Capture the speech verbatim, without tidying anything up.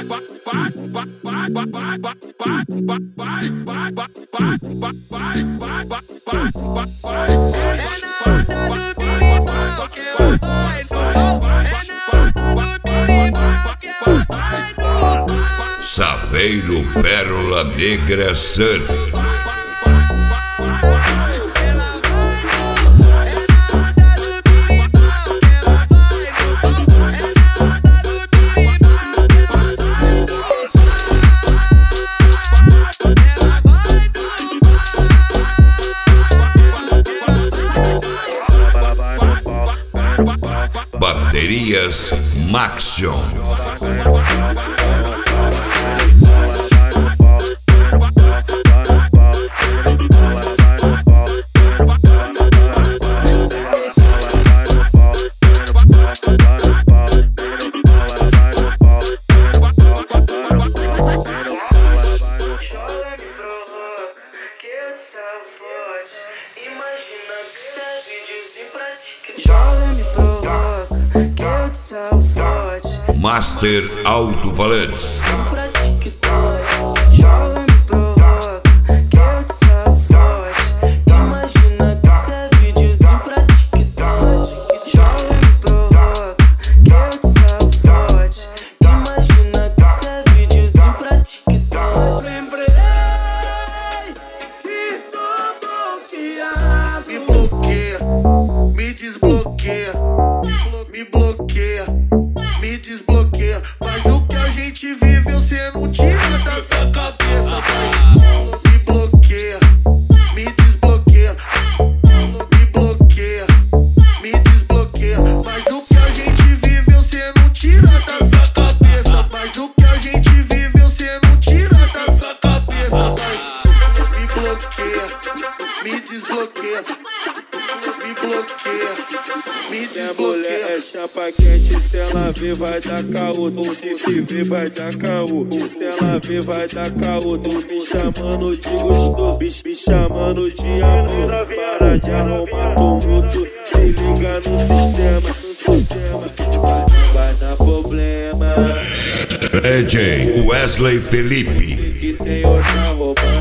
Saveiro Pérola Negra Surf. Baterias Maxion. Master Alto-Falantes. Joga, me provoca, que eu te salvo forte. Imagina que isso é videozinho pra TikTok. Joga, me provoca, que eu te salvo forte. Imagina que isso é videozinho pra TikTok. Lembrei que tô bloqueado. Me bloqueia, me desbloqueia, me bloqueia, me desbloqueia. Mas o que a gente viveu cê não tira da sua cabeça, vai. Me bloqueia, me desbloqueia, me bloqueia, me desbloqueia. Mas o que a gente viveu cê não tira da sua cabeça. Mas o que a gente viveu cê não tira da sua cabeça, vai. Me bloqueia, me desbloqueia, me bloqueia, me Minha mulher desbloqueia. é chapa quente, se ela ver vai dar caô. Tu se se ver vai dar caô. Se ela ver vai dar caô. Tu me chamando de gostoso, me, me chamando de amor. Para de arrumar tumulto, se liga no sistema, no sistema. Vai, vai dar problema. D J Wesley Felipe. Que tem outra roupa.